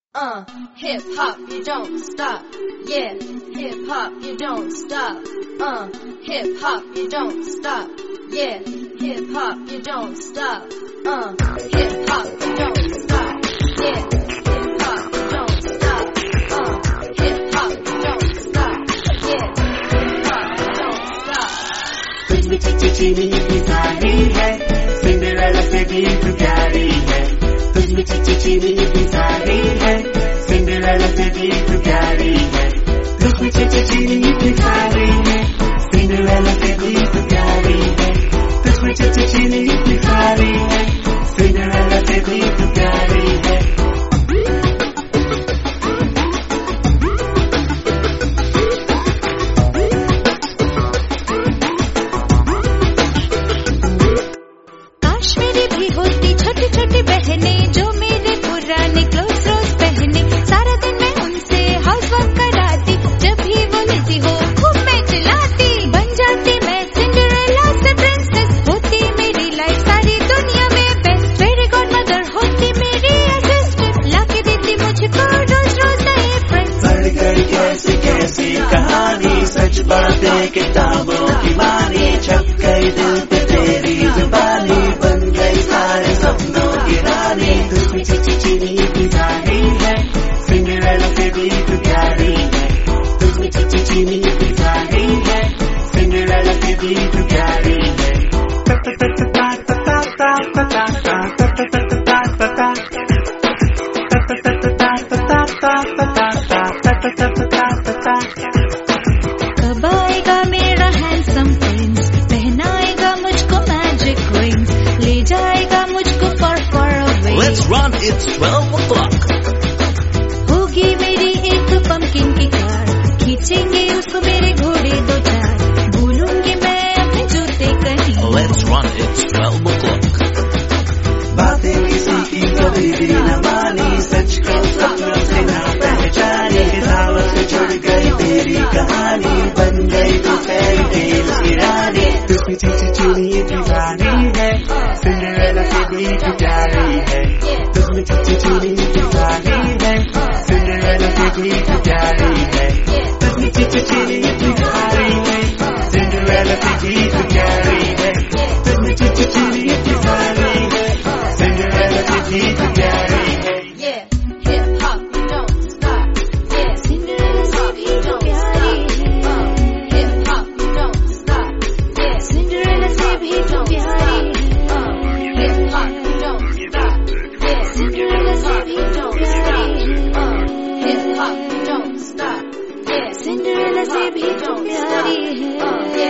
Hip hop, you don't stop. Yeah, hip hop, you don't stop. Hip hop, you don't stop. Yeah, hip hop, you don't stop. Hip hop, you don't stop. Yeah, hip hop, you don't stop. Hip hop, you don't stop. Yeah, hip hop, you don't stop. तुझ में चिचिनी की सारी है, Cinderella से भी तू प्यारी है. तुझ में चिचिनी की सारी है, सिंड्रेला से भी तू प्यारी है. तुझ में चिचिनी की सारी है, सिंड्रेला से भी तू प्यारी है. तुझ में चिचिनी की सारी है, सिंड्रेला से भी तू प्यारी है. छोटी छोटी बहनें जो मेरे पुराने क्लोथ रोज पहने, सारा दिन मैं उनसे हाउस वर्क कराती. जब भी वो लेती हो खूब मैं चिल्लाती. बन जाती मैं सिंड्रेला से प्रिंसेस, होती मेरी लाइफ सारी दुनिया में बेस्ट. फेरी गॉड मदर होती मेरी असिस्टेंट, लाके देती मुझको रोज रोज नए फ्रेंड्स. बढ़ गई कैसी कैसी कहानी, सच बातें किताबों की मानी. छप गई दिल पे तेरी जुबानी, बन गई सारे सपनों की रानी. तुझ में चिचिनी की सारी है, सिंड्रेला से भी तू प्यारी है. तुझ में चिचिनी की सारी है, सिंड्रेला से भी तू प्यारी है. कब आएगा मेरा हैंडसम प्रिंस, पहनाएगा मुझको मैजिक रिंग्स, ले जाएगा मुझको far far away. Let's run, it's 12 o'clock. होगी मेरी एक पंपकिन की कार, खींचेंगे उसको मेरे घोड़े दो चार. भूलूंगी मैं अपने जूते कहीं. Let's run, it's 12 o'clock. बातें किसी की कभी भी न मानी, सच को सपनों से ना पहचानी. किताबों से जुड़ गई तेरी कहानी, बन गई तू फेरी टेल्स की रानी. तुझ में चिचिनी की सारी है, सिंड्रेला से भी तू प्यारी है. तुझ में चिचिनी की सारी है, सिंड्रेला से भी तू प्यारी है. तुझ में चिचिनी की सारी है, सिंड्रेला से भी तू प्यारी है. तुझ में चिचिनी की सारी है, सिंड्रेला से भी तू प्यारी है. Yeah, hip hop, you don't stop. Yeah, Cinderella से भी तो प्यारी है. hip hop, you don't stop. Yeah, Cinderella से भी तो प्यारी है. hip hop, you don't stop. Yeah, Cinderella से भी तो प्यारी है. hip hop, you don't stop. Yeah, Cinderella से भी तो प्यारी है. yeah.